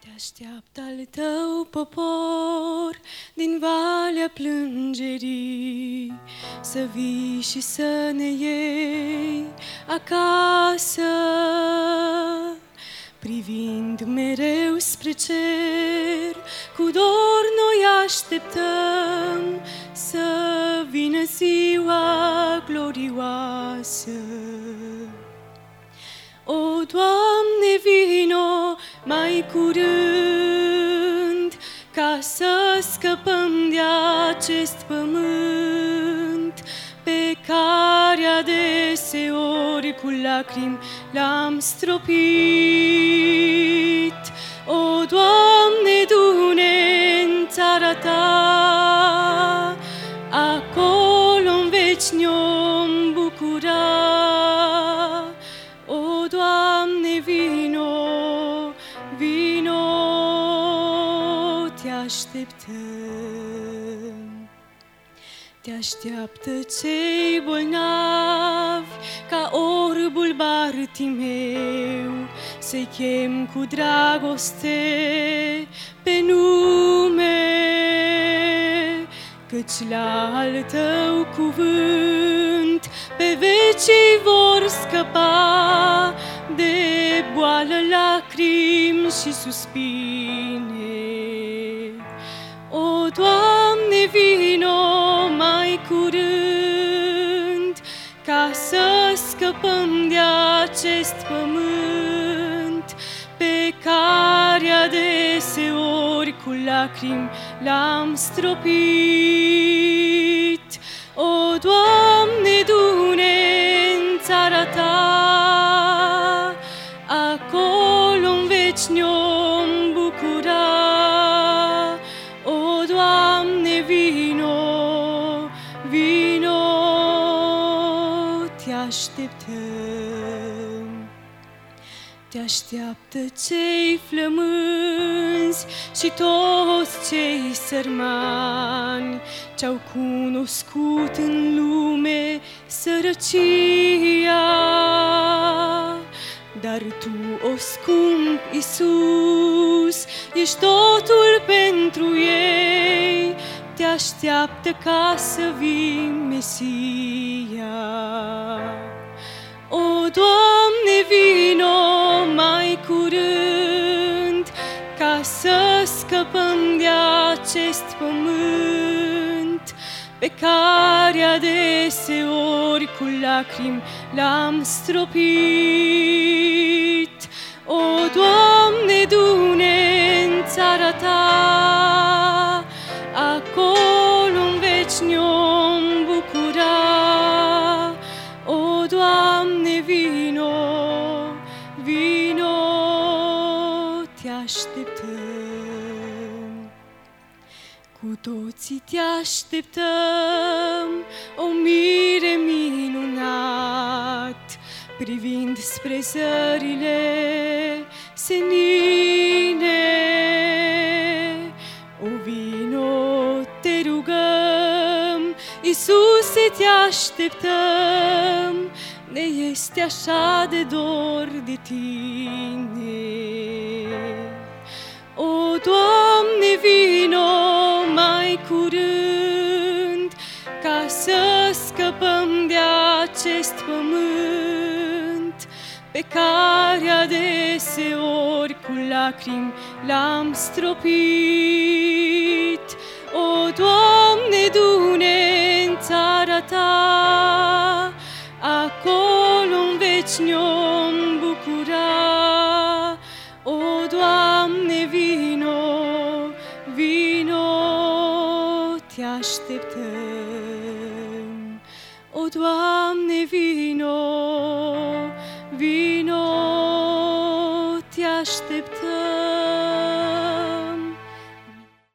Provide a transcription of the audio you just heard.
Te așteaptă al tău popor din valea plângerii, să vii și să ne iei acasă. Privind mereu spre cer, cu dor noi așteptăm să vină ziua glorioasă. O, Doamne, vino mai curând, ca să scăpăm de acest pământ, pe care adeseori cu lacrimi l-am stropit. O, Doamne, du-ne în țara Ta, acolo-n veci ne-om bucura. O, Doamne, vino, vino, te așteptăm. Te așteaptă cei bolnavi, ca orbul Bartimeu, să-i chem cu dragoste pe nume, căci la al Tău cuvânt pe vecii vor scăpa de boală, lacrimi și suspine. O, Doamne, vino mai curând, ca să scăpăm de acest pământ, pe care adeseori cu lacrimi l-am stropit. O, Doamne, du-ne în țara Ta, acolo-n veci ne-om bucura. O, Doamne, vino, vino, te așteptăm. Te așteaptă cei flămânzi și toți cei sărmani, ce-au cunoscut în lume sărăcia. Dar Tu, o scump Iisus, ești totul pentru ei, te așteaptă ca să vii Mesia. O, Doamne, vino mai curând, ca să scăpăm de acest pământ, pe care adeseori cu lacrimi l-am stropit. O, Doamne, du-ne în țara Ta, acolo-n veci ne-om bucura. O, Doamne, vino, vino, te așteptăm. Cu toții te așteptăm, o mire minunat, privind spre zările senine. O, vino, te rugăm, Iisuse, te așteptăm, ne este așa de dor de Tine. O, Doamne, vino mai curând, ca să scăpăm de acest pământ, pe care adeseori cu lacrimi l-am stropit. O, Doamne, du-ne în țara Ta, acolo-n veci ne-om bucura. O, Doamne, vino, vino, te așteptăm. O, Doamne, vino, vino, te așteptăm.